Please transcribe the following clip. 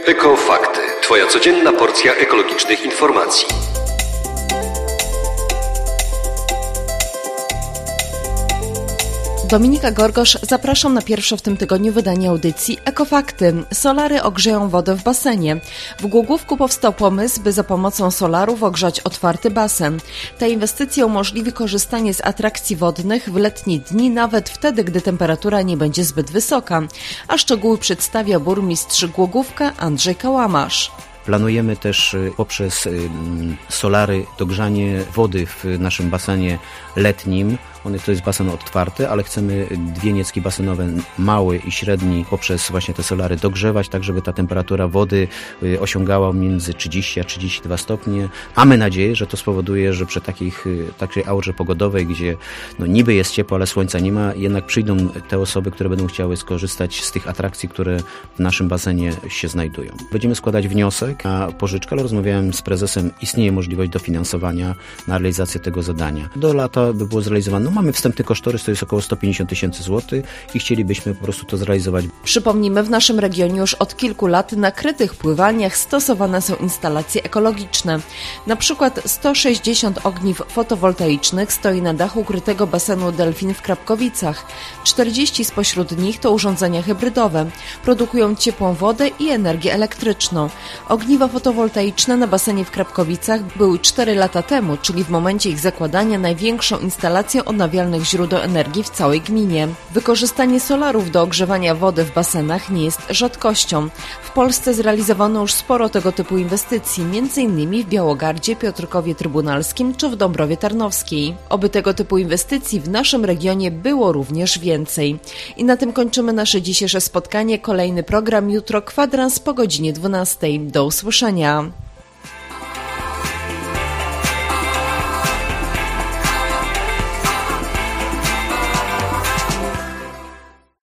Ekofakty. Twoja codzienna porcja ekologicznych informacji. Dominika Gorgosz, zapraszam na pierwsze w tym tygodniu wydanie audycji Ekofakty. Solary ogrzeją wodę w basenie. W Głogówku powstał pomysł, by za pomocą solarów ogrzać otwarty basen. Ta inwestycja umożliwi korzystanie z atrakcji wodnych w letnie dni, nawet wtedy, gdy temperatura nie będzie zbyt wysoka. A szczegóły przedstawia burmistrz Głogówka Andrzej Kałamarz. Planujemy też poprzez solary dogrzanie wody w naszym basenie letnim. To jest basen otwarty, ale chcemy dwie niecki basenowe, mały i średni, poprzez właśnie te solary dogrzewać, tak żeby ta temperatura wody osiągała między 30 a 32 stopnie. Mamy nadzieję, że to spowoduje, że przy takiej aurze pogodowej, gdzie niby jest ciepło, ale słońca nie ma, jednak przyjdą te osoby, które będą chciały skorzystać z tych atrakcji, które w naszym basenie się znajdują. Będziemy składać wniosek na pożyczkę, ale rozmawiałem z prezesem, istnieje możliwość dofinansowania na realizację tego zadania. Do lata by było zrealizowane. Mamy wstępny kosztorys, to jest około 150 000 złotych i chcielibyśmy po prostu to zrealizować. Przypomnijmy, w naszym regionie już od kilku lat na krytych pływalniach stosowane są instalacje ekologiczne. Na przykład 160 ogniw fotowoltaicznych stoi na dachu krytego basenu Delfin w Krapkowicach. 40 spośród nich to urządzenia hybrydowe. Produkują ciepłą wodę i energię elektryczną. Ogniwa fotowoltaiczne na basenie w Krapkowicach były 4 lata temu, czyli w momencie ich zakładania największą instalacją odnawialnych źródeł energii w całej gminie. Wykorzystanie solarów do ogrzewania wody w basenach nie jest rzadkością. W Polsce zrealizowano już sporo tego typu inwestycji, m.in. w Białogardzie, Piotrkowie Trybunalskim czy w Dąbrowie Tarnowskiej. Oby tego typu inwestycji w naszym regionie było również więcej. I na tym kończymy nasze dzisiejsze spotkanie. Kolejny program jutro, kwadrans po godzinie 12. Do usłyszenia.